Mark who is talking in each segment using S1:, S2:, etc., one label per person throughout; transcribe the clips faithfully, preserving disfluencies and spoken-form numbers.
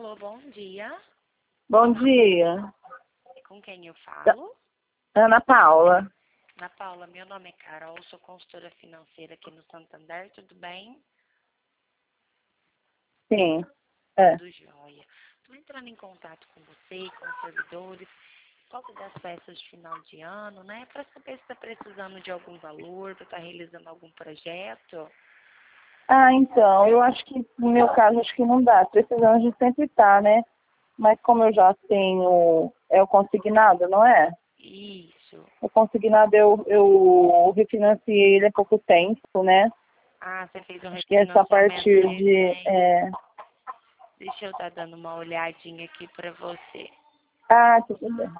S1: Alô, bom dia.
S2: Bom dia.
S1: Com quem eu falo?
S2: Ana Paula.
S1: Ana Paula, meu nome é Carol, sou consultora financeira aqui no Santander, tudo bem?
S2: Sim. É.
S1: Tudo jóia. Estou entrando em contato com você, com os servidores, por causa das festas de final de ano, né? Para saber se está precisando de algum valor, para estar realizando algum projeto.
S2: Ah, então, eu acho que no meu caso acho que não dá. Precisando a gente sempre tá, né? Mas como eu já tenho, é o consignado, não é?
S1: Isso.
S2: O consignado eu, eu refinanciei ele há pouco tempo, né?
S1: Ah, você fez um
S2: Acho que é só a
S1: refinanciamento
S2: partir de.
S1: recente.
S2: É...
S1: Deixa eu estar dando uma olhadinha aqui para você.
S2: Ah, tudo bem.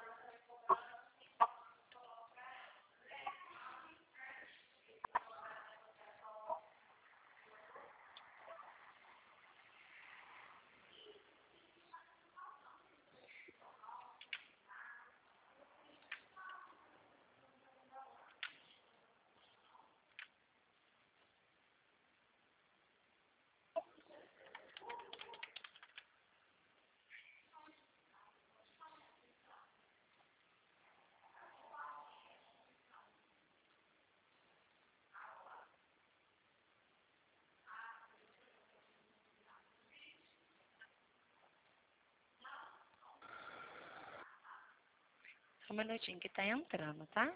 S1: Só um minutinho que tá entrando, tá?